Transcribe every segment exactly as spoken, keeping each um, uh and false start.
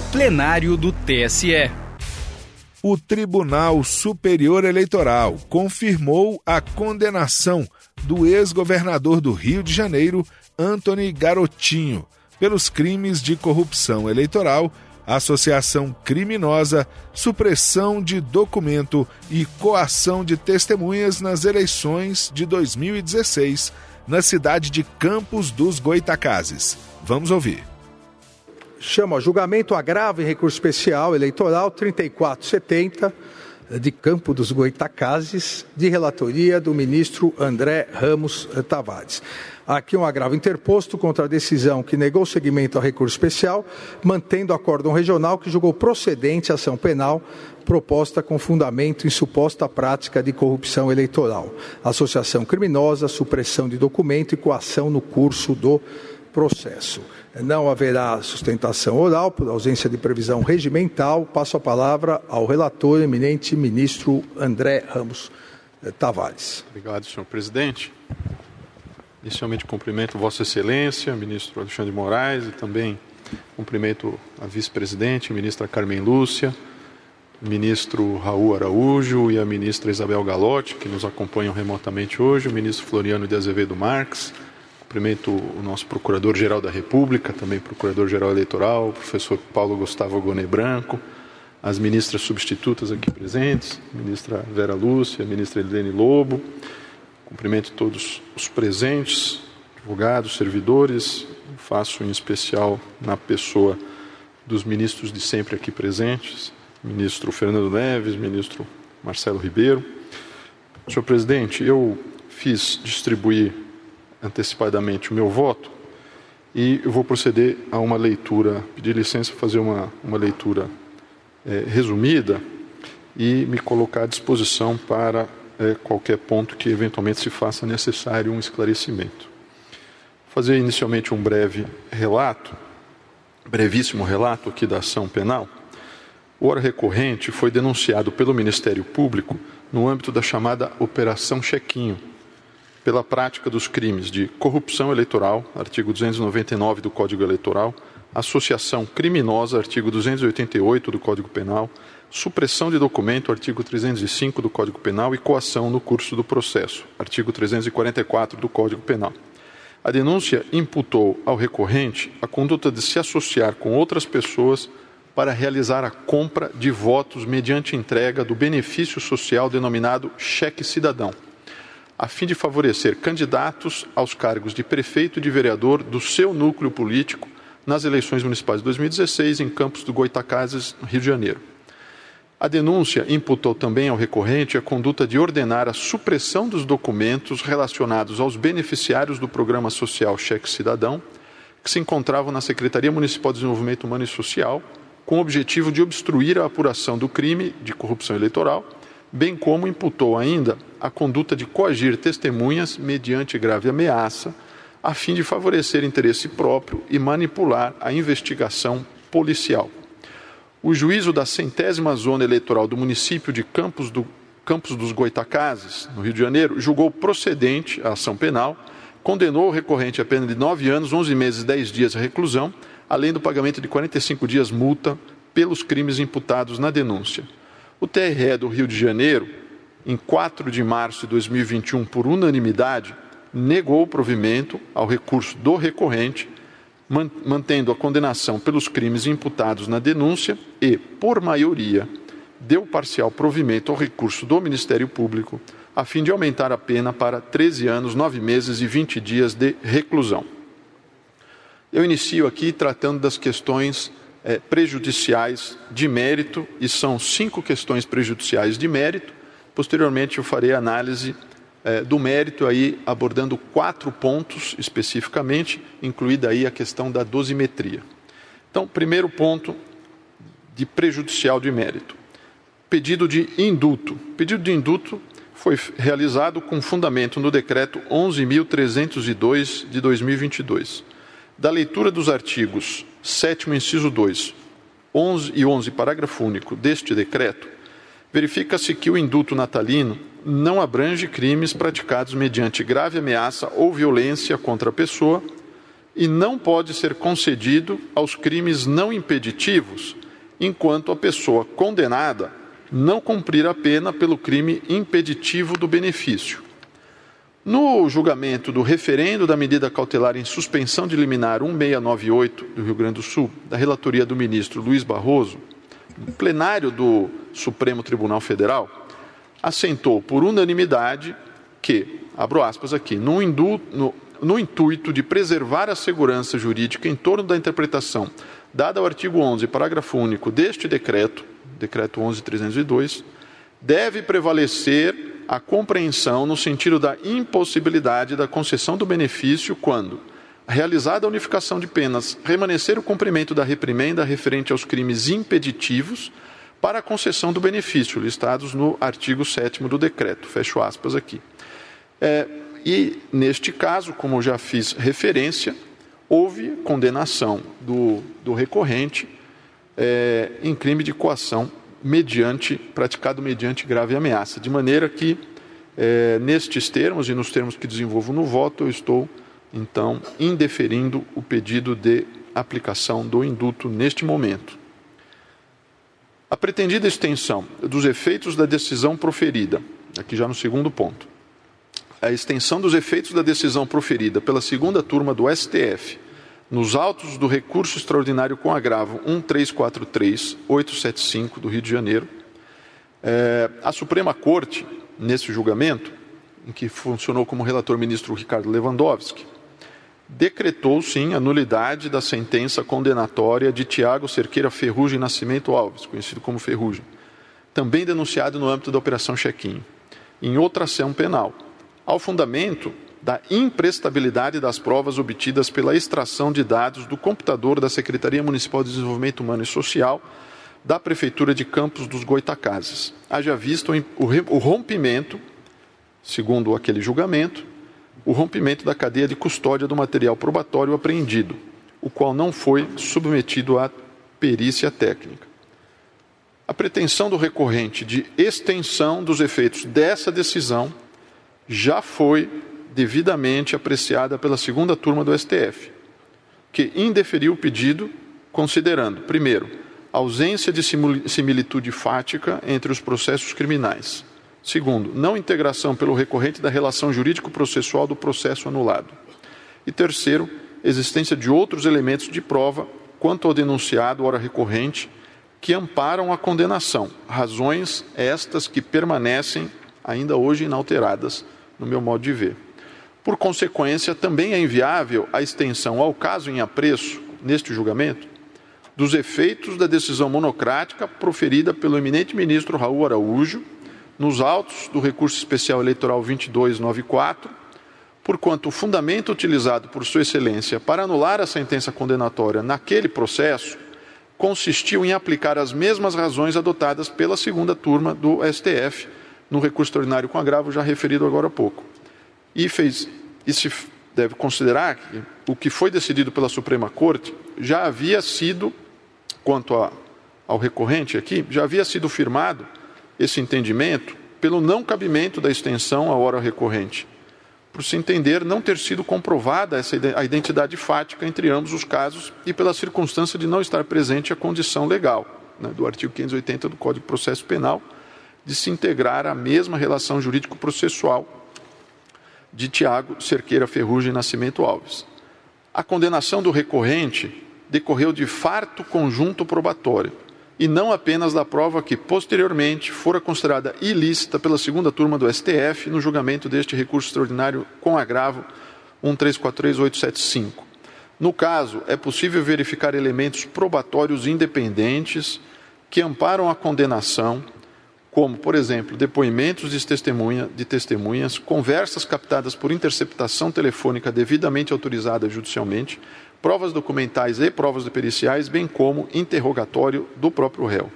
Plenário do T S E. O Tribunal Superior Eleitoral confirmou a condenação do ex-governador do Rio de Janeiro, Antony Garotinho, pelos crimes de corrupção eleitoral, associação criminosa, supressão de documento e coação de testemunhas nas eleições de dois mil e dezesseis, na cidade de Campos dos Goytacazes. Vamos ouvir. Chama a julgamento o agravo em recurso especial eleitoral trinta e quatro setenta de Campos dos Goytacazes, de relatoria do ministro André Ramos Tavares. Aqui um agravo interposto contra a decisão que negou seguimento ao recurso especial, mantendo o acórdão regional que julgou procedente a ação penal proposta com fundamento em suposta prática de corrupção eleitoral, associação criminosa, supressão de documento e coação no curso do processo. Não haverá sustentação oral por ausência de previsão regimental. Passo a palavra ao relator, eminente ministro André Ramos Tavares. Obrigado, senhor presidente. Inicialmente cumprimento Vossa Excelência, ministro Alexandre de Moraes, e também cumprimento a vice-presidente, ministra Carmen Lúcia, ministro Raul Araújo e a ministra Isabel Galotti, que nos acompanham remotamente hoje, o ministro Floriano de Azevedo Marques. Cumprimento o nosso Procurador-Geral da República, também Procurador-Geral Eleitoral, o professor Paulo Gustavo Gonê Branco, as ministras substitutas aqui presentes, a ministra Vera Lúcia, a ministra Helene Lobo. Cumprimento todos os presentes, advogados, servidores, faço em especial na pessoa dos ministros de sempre aqui presentes, ministro Fernando Neves, ministro Marcelo Ribeiro. Senhor presidente, eu fiz distribuir antecipadamente o meu voto e eu vou proceder a uma leitura, pedir licença para fazer uma, uma leitura é, resumida e me colocar à disposição para é, qualquer ponto que eventualmente se faça necessário um esclarecimento. Vou fazer inicialmente um breve relato, brevíssimo relato aqui da ação penal. O ora recorrente foi denunciado pelo Ministério Público no âmbito da chamada Operação Chequinho, pela prática dos crimes de corrupção eleitoral, artigo duzentos e noventa e nove do Código Eleitoral, associação criminosa, artigo duzentos e oitenta e oito do Código Penal, supressão de documento, artigo trezentos e cinco do Código Penal e coação no curso do processo, artigo trezentos e quarenta e quatro do Código Penal. A denúncia imputou ao recorrente a conduta de se associar com outras pessoas para realizar a compra de votos mediante entrega do benefício social denominado cheque cidadão, a fim de favorecer candidatos aos cargos de prefeito e de vereador do seu núcleo político nas eleições municipais de dois mil e dezesseis em Campos do Goytacazes, no Rio de Janeiro. A denúncia imputou também ao recorrente a conduta de ordenar a supressão dos documentos relacionados aos beneficiários do Programa Social Cheque Cidadão, que se encontravam na Secretaria Municipal de Desenvolvimento Humano e Social, com o objetivo de obstruir a apuração do crime de corrupção eleitoral, bem como imputou ainda a conduta de coagir testemunhas mediante grave ameaça, a fim de favorecer interesse próprio e manipular a investigação policial. O juízo da centésima zona eleitoral do município de Campos, do, Campos dos Goytacazes, no Rio de Janeiro, julgou procedente a ação penal, condenou o recorrente a pena de nove anos, onze meses e dez dias de reclusão, além do pagamento de quarenta e cinco dias multa pelos crimes imputados na denúncia. O T R E do Rio de Janeiro, em quatro de março de dois mil e vinte e um, por unanimidade, negou o provimento ao recurso do recorrente, mantendo a condenação pelos crimes imputados na denúncia e, por maioria, deu parcial provimento ao recurso do Ministério Público, a fim de aumentar a pena para treze anos, nove meses e vinte dias de reclusão. Eu inicio aqui tratando das questões É, prejudiciais de mérito, e são cinco questões prejudiciais de mérito. Posteriormente eu farei análise é, do mérito, aí abordando quatro pontos especificamente, incluída aí a questão da dosimetria. Então, primeiro ponto de prejudicial de mérito. Pedido de indulto. Pedido de indulto foi realizado com fundamento no decreto onze mil trezentos e dois de dois mil e vinte e dois. Da leitura dos artigos sétimo, inciso dois, onze e onze, parágrafo único deste decreto, verifica-se que o indulto natalino não abrange crimes praticados mediante grave ameaça ou violência contra a pessoa, e não pode ser concedido aos crimes não impeditivos, enquanto a pessoa condenada não cumprir a pena pelo crime impeditivo do benefício. No julgamento do referendo da medida cautelar em suspensão de liminar cento e sessenta e nove oito do Rio Grande do Sul, da relatoria do ministro Luiz Barroso, o plenário do Supremo Tribunal Federal assentou por unanimidade que, abro aspas aqui, no, indu, no, no intuito de preservar a segurança jurídica em torno da interpretação dada ao artigo onze, parágrafo único deste decreto, decreto onze mil trezentos e dois, deve prevalecer a compreensão no sentido da impossibilidade da concessão do benefício quando, realizada a unificação de penas, remanescer o cumprimento da reprimenda referente aos crimes impeditivos para a concessão do benefício, listados no artigo sétimo do decreto. Fecho aspas aqui. É, e, neste caso, como já fiz referência, houve condenação do, do recorrente é, em crime de coação mediante, praticado mediante grave ameaça, de maneira que, é, nestes termos e nos termos que desenvolvo no voto, eu estou, então, indeferindo o pedido de aplicação do indulto neste momento. A pretendida extensão dos efeitos da decisão proferida, aqui já no segundo ponto, a extensão dos efeitos da decisão proferida pela segunda turma do S T F, nos autos do recurso extraordinário com agravo um três quatro três oito sete cinco do Rio de Janeiro, é, a Suprema Corte, nesse julgamento, em que funcionou como relator o ministro Ricardo Lewandowski, decretou, sim, a nulidade da sentença condenatória de Tiago Cerqueira Ferrugem Nascimento Alves, conhecido como Ferrugem, também denunciado no âmbito da Operação Chequinho, em outra ação penal, ao fundamento da imprestabilidade das provas obtidas pela extração de dados do computador da Secretaria Municipal de Desenvolvimento Humano e Social da Prefeitura de Campos dos Goitacazes. Haja visto o rompimento, segundo aquele julgamento, o rompimento da cadeia de custódia do material probatório apreendido, o qual não foi submetido à perícia técnica. A pretensão do recorrente de extensão dos efeitos dessa decisão já foi devidamente apreciada pela segunda turma do S T F, que indeferiu o pedido considerando, primeiro, a ausência de similitude fática entre os processos criminais. Segundo, não integração pelo recorrente da relação jurídico-processual do processo anulado. E terceiro, existência de outros elementos de prova quanto ao denunciado, ora recorrente, que amparam a condenação, razões estas que permanecem ainda hoje inalteradas, no meu modo de ver. Por consequência, também é inviável a extensão ao caso em apreço, neste julgamento, dos efeitos da decisão monocrática proferida pelo eminente ministro Raul Araújo, nos autos do recurso especial eleitoral vinte e dois noventa e quatro, porquanto o fundamento utilizado por Sua Excelência para anular a sentença condenatória naquele processo consistiu em aplicar as mesmas razões adotadas pela segunda turma do S T F, no recurso extraordinário com agravo já referido agora há pouco. E, fez, e se deve considerar que o que foi decidido pela Suprema Corte já havia sido, quanto a, ao recorrente aqui, já havia sido firmado esse entendimento pelo não cabimento da extensão à hora recorrente, por se entender não ter sido comprovada essa, a identidade fática entre ambos os casos e pela circunstância de não estar presente a condição legal, né, do artigo quinhentos e oitenta do Código de Processo Penal, de se integrar à mesma relação jurídico-processual de Tiago Cerqueira Ferrugem Nascimento Alves. A condenação do recorrente decorreu de farto conjunto probatório e não apenas da prova que, posteriormente, fora considerada ilícita pela segunda turma do S T F no julgamento deste recurso extraordinário com agravo um três quatro três oito sete cinco. No caso, é possível verificar elementos probatórios independentes que amparam a condenação, como, por exemplo, depoimentos de, testemunha, de testemunhas, conversas captadas por interceptação telefônica devidamente autorizada judicialmente, provas documentais e provas periciais, bem como interrogatório do próprio réu.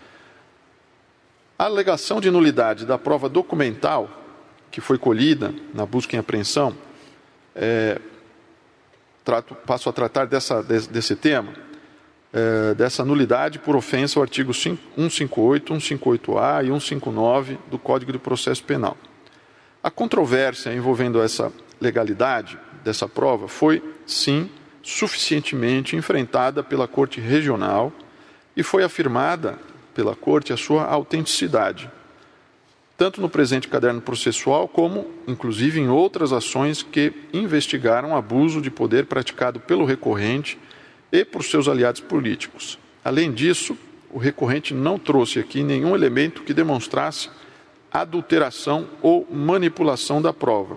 A alegação de nulidade da prova documental, que foi colhida na busca e apreensão, é, trato, passo a tratar dessa, desse, desse tema, é, dessa nulidade por ofensa ao artigo cento e cinquenta e oito, cento e cinquenta e oito A e cento e cinquenta e nove do Código de Processo Penal. A controvérsia envolvendo essa legalidade dessa prova foi, sim, suficientemente enfrentada pela Corte Regional e foi afirmada pela Corte a sua autenticidade, tanto no presente caderno processual como, inclusive, em outras ações que investigaram abuso de poder praticado pelo recorrente e por seus aliados políticos. Além disso, o recorrente não trouxe aqui nenhum elemento que demonstrasse adulteração ou manipulação da prova.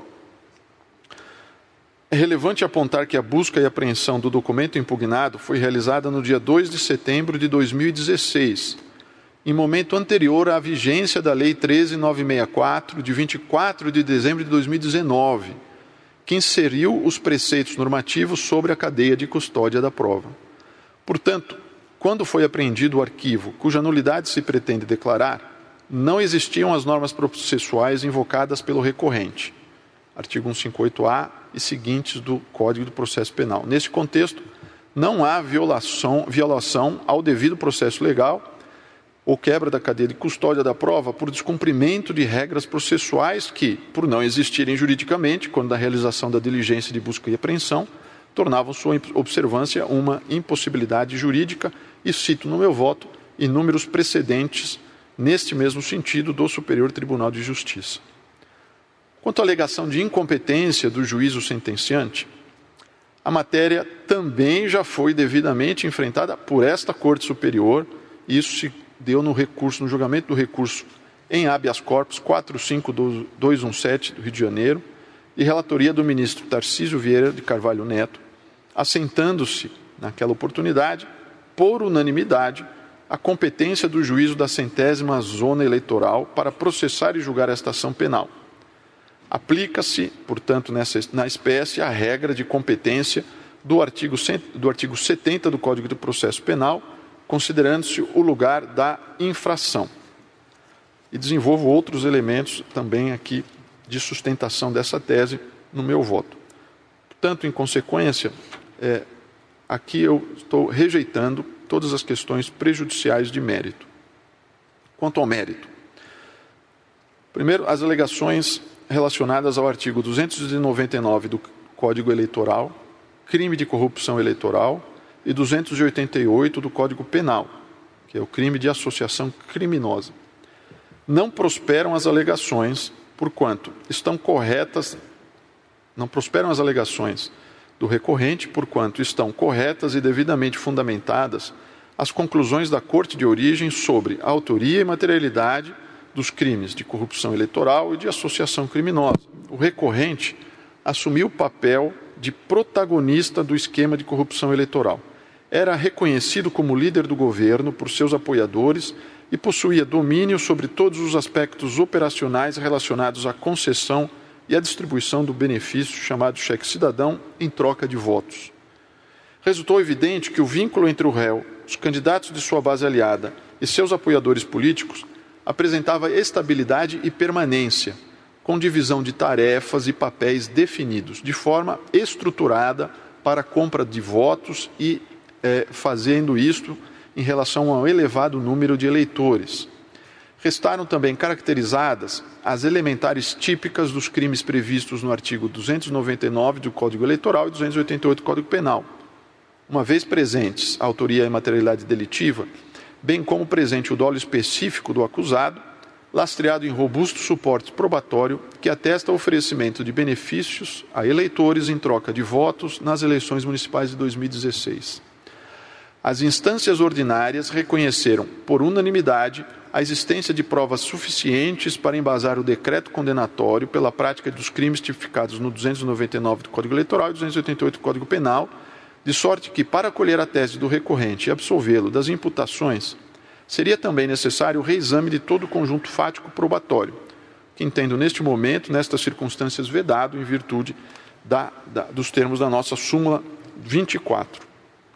É relevante apontar que a busca e apreensão do documento impugnado foi realizada no dia dois de setembro de dois mil e dezesseis, em momento anterior à vigência da Lei treze mil novecentos e sessenta e quatro, de vinte e quatro de dezembro de dois mil e dezenove, que inseriu os preceitos normativos sobre a cadeia de custódia da prova. Portanto, quando foi apreendido o arquivo cuja nulidade se pretende declarar, não existiam as normas processuais invocadas pelo recorrente, artigo cento e cinquenta e oito A e seguintes do Código do Processo Penal. Neste contexto, não há violação, violação ao devido processo legal ou quebra da cadeia de custódia da prova por descumprimento de regras processuais que, por não existirem juridicamente, quando da realização da diligência de busca e apreensão, tornavam sua observância uma impossibilidade jurídica, e cito no meu voto inúmeros precedentes neste mesmo sentido do Superior Tribunal de Justiça. Quanto à alegação de incompetência do juízo sentenciante, a matéria também já foi devidamente enfrentada por esta Corte Superior, e isso se deu no recurso, no julgamento do recurso em habeas corpus quatro cinco dois um sete do Rio de Janeiro, e relatoria do ministro Tarcísio Vieira de Carvalho Neto, assentando-se, naquela oportunidade, por unanimidade, a competência do juízo da centésima zona eleitoral para processar e julgar esta ação penal. Aplica-se, portanto, nessa, na espécie, a regra de competência do artigo, do artigo setenta do Código do Processo Penal, considerando-se o lugar da infração. E desenvolvo outros elementos também aqui de sustentação dessa tese no meu voto. Portanto, em consequência, é, aqui eu estou rejeitando todas as questões prejudiciais de mérito. Quanto ao mérito, primeiro, as alegações relacionadas ao artigo duzentos e noventa e nove do Código Eleitoral, crime de corrupção eleitoral, e duzentos e oitenta e oito do Código Penal, que é o crime de associação criminosa. Não prosperam as alegações, porquanto estão corretas, não prosperam as alegações do recorrente, porquanto estão corretas e devidamente fundamentadas as conclusões da Corte de Origem sobre a autoria e materialidade dos crimes de corrupção eleitoral e de associação criminosa. O recorrente assumiu o papel de protagonista do esquema de corrupção eleitoral. Era reconhecido como líder do governo por seus apoiadores e possuía domínio sobre todos os aspectos operacionais relacionados à concessão e à distribuição do benefício chamado cheque cidadão em troca de votos. Resultou evidente que o vínculo entre o réu, os candidatos de sua base aliada e seus apoiadores políticos apresentava estabilidade e permanência, com divisão de tarefas e papéis definidos, de forma estruturada para a compra de votos e é, fazendo isto em relação ao elevado número de eleitores. Restaram também caracterizadas as elementares típicas dos crimes previstos no artigo duzentos e noventa e nove do Código Eleitoral e duzentos e oitenta e oito do Código Penal. Uma vez presentes a autoria e materialidade delitiva, bem como presente o dolo específico do acusado, lastreado em robusto suporte probatório que atesta o oferecimento de benefícios a eleitores em troca de votos nas eleições municipais de dois mil e dezesseis. As instâncias ordinárias reconheceram, por unanimidade, a existência de provas suficientes para embasar o decreto condenatório pela prática dos crimes tipificados no duzentos e noventa e nove do Código Eleitoral e duzentos e oitenta e oito do Código Penal, de sorte que, para acolher a tese do recorrente e absolvê-lo das imputações, seria também necessário o reexame de todo o conjunto fático probatório, que entendo neste momento, nestas circunstâncias, vedado em virtude da, da, dos termos da nossa súmula vinte e quatro.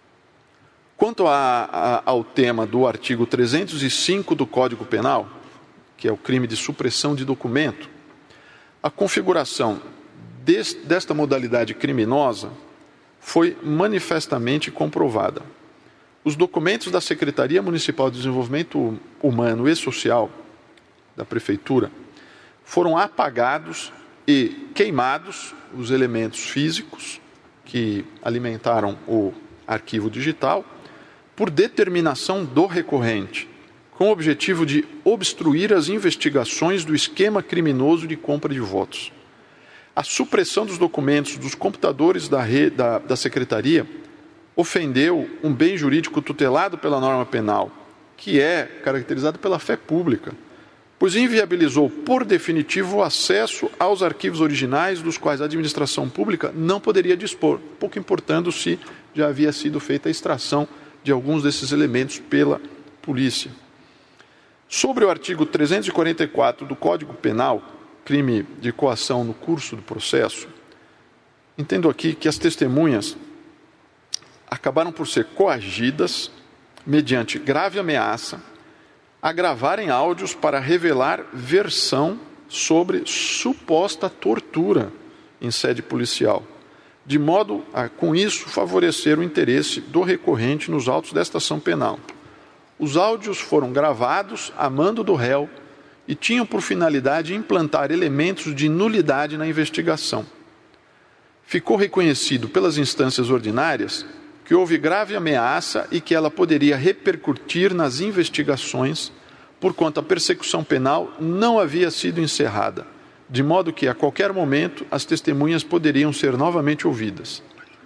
Quanto a, a, ao tema do artigo trezentos e cinco do Código Penal, que é o crime de supressão de documento, a configuração deste, desta modalidade criminosa foi manifestamente comprovada. Os documentos da Secretaria Municipal de Desenvolvimento Humano e Social da Prefeitura foram apagados e queimados os elementos físicos que alimentaram o arquivo digital, por determinação do recorrente, com o objetivo de obstruir as investigações do esquema criminoso de compra de votos. A supressão dos documentos dos computadores da, rede, da, da Secretaria ofendeu um bem jurídico tutelado pela norma penal, que é caracterizado pela fé pública, pois inviabilizou por definitivo o acesso aos arquivos originais dos quais a administração pública não poderia dispor, pouco importando se já havia sido feita a extração de alguns desses elementos pela polícia. Sobre o artigo trezentos e quarenta e quatro do Código Penal, crime de coação no curso do processo, entendo aqui que as testemunhas acabaram por ser coagidas mediante grave ameaça a gravarem áudios para revelar versão sobre suposta tortura em sede policial, de modo a, com isso, favorecer o interesse do recorrente nos autos desta ação penal. Os áudios foram gravados a mando do réu e tinham por finalidade implantar elementos de nulidade na investigação. Ficou reconhecido pelas instâncias ordinárias que houve grave ameaça e que ela poderia repercutir nas investigações, porquanto a persecução penal não havia sido encerrada, de modo que, a qualquer momento, as testemunhas poderiam ser novamente ouvidas.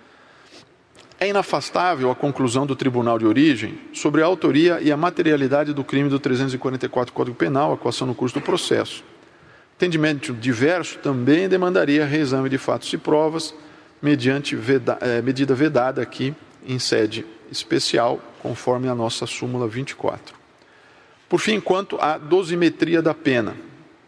É inafastável a conclusão do Tribunal de Origem sobre a autoria e a materialidade do crime do trezentos e quarenta e quatro do Código Penal, a coação no curso do processo. Entendimento diverso também demandaria reexame de fatos e provas, mediante veda, eh, medida vedada aqui em sede especial, conforme a nossa súmula vinte e quatro. Por fim, quanto à dosimetria da pena.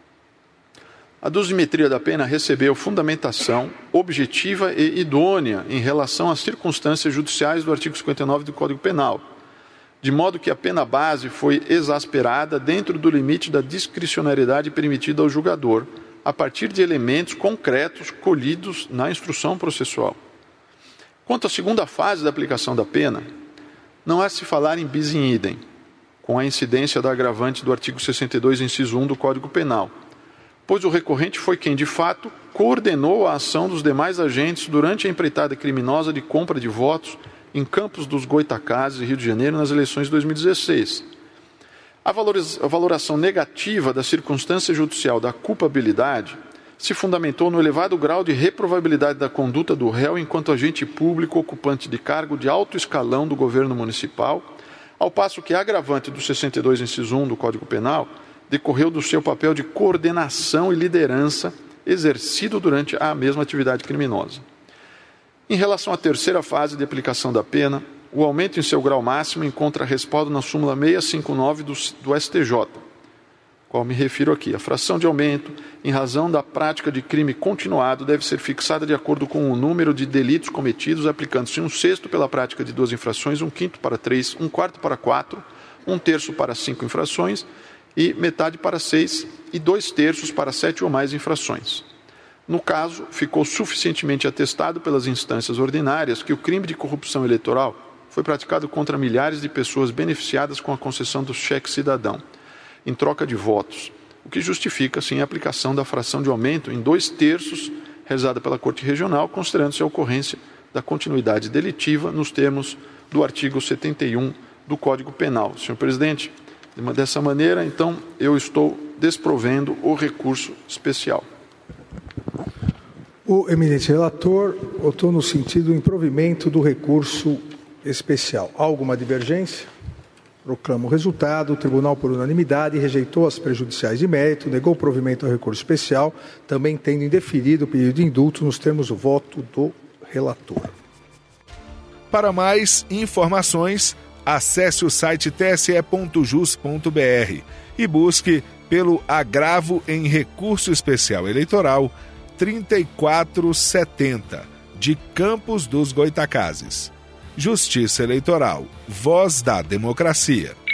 A dosimetria da pena recebeu fundamentação objetiva e idônea em relação às circunstâncias judiciais do artigo cinquenta e nove do Código Penal, de modo que a pena base foi exasperada dentro do limite da discricionariedade permitida ao julgador, a partir de elementos concretos colhidos na instrução processual. Quanto à segunda fase da aplicação da pena, não há se falar em bis in idem, com a incidência da agravante do artigo sessenta e dois, inciso um do Código Penal, pois o recorrente foi quem, de fato, coordenou a ação dos demais agentes durante a empreitada criminosa de compra de votos em Campos dos Goitacazes, Rio de Janeiro, nas eleições de dois mil e dezesseis. A valoração negativa da circunstância judicial da culpabilidade se fundamentou no elevado grau de reprovabilidade da conduta do réu enquanto agente público ocupante de cargo de alto escalão do governo municipal, ao passo que a agravante do sessenta e dois, inciso um do Código Penal decorreu do seu papel de coordenação e liderança exercido durante a mesma atividade criminosa. Em relação à terceira fase de aplicação da pena, o aumento em seu grau máximo encontra respaldo na súmula seiscentos e cinquenta e nove do, do S T J, qual me refiro aqui. A fração de aumento, em razão da prática de crime continuado, deve ser fixada de acordo com o número de delitos cometidos, aplicando-se um sexto pela prática de duas infrações, um quinto para três, um quarto para quatro, um terço para cinco infrações e metade para seis e dois terços para sete ou mais infrações. No caso, ficou suficientemente atestado pelas instâncias ordinárias que o crime de corrupção eleitoral foi praticado contra milhares de pessoas beneficiadas com a concessão do cheque cidadão, em troca de votos, o que justifica, sim, a aplicação da fração de aumento em dois terços realizada pela Corte Regional, considerando-se a ocorrência da continuidade delitiva nos termos do artigo setenta e um do Código Penal. Senhor Presidente, dessa maneira, então, eu estou desprovendo o recurso especial. O eminente relator votou no sentido do improvimento do recurso especial. Há alguma divergência? Proclamo o resultado. O tribunal, por unanimidade, rejeitou as prejudiciais de mérito, negou o provimento ao recurso especial, também tendo indeferido o pedido de indulto nos termos do voto do relator. Para mais informações, acesse o site t s e ponto jus ponto b r e busque pelo agravo em recurso especial eleitoral trinta e quatro setenta, de Campos dos Goitacazes. Justiça Eleitoral, voz da democracia.